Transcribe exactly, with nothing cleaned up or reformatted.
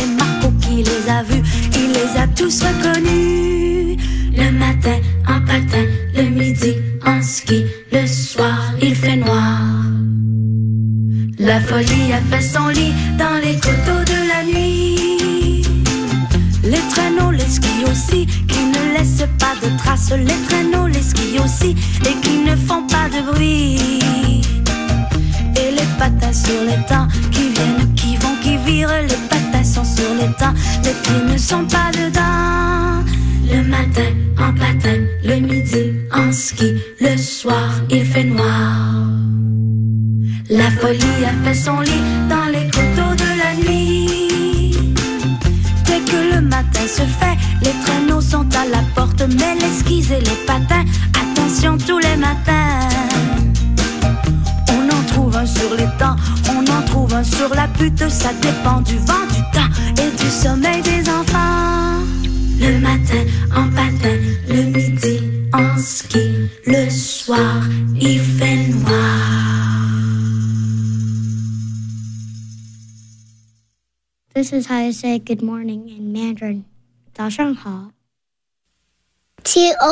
c'est Marco qui les a vus, il les a tous reconnus. Le matin en patin, le midi en ski, le soir il fait noir. La folie a fait son lit dans les coteaux de la nuit. Les traîneaux, les skis aussi, qui ne laissent pas de traces. Les traîneaux, les skis aussi, et qui ne font pas de bruit. Et les patins sur les temps, qui viennent, qui vont, qui virent. Les patins sont sur les temps, les pieds ne sont pas dedans. Le matin en patin, le midi en ski, le soir il fait noir. La folie a fait son lit dans les coteaux de la nuit. Dès que le matin se fait, les traîneaux sont à la porte, mais les skis et les patins, attention tous les matins. On en trouve un sur les temps, on en trouve un sur la butte, ça dépend du vent, du temps et du sommeil des enfants. Le matin en patin, le midi en ski, le soir il fait noir. This is how you say good morning in Mandarin. 早上好。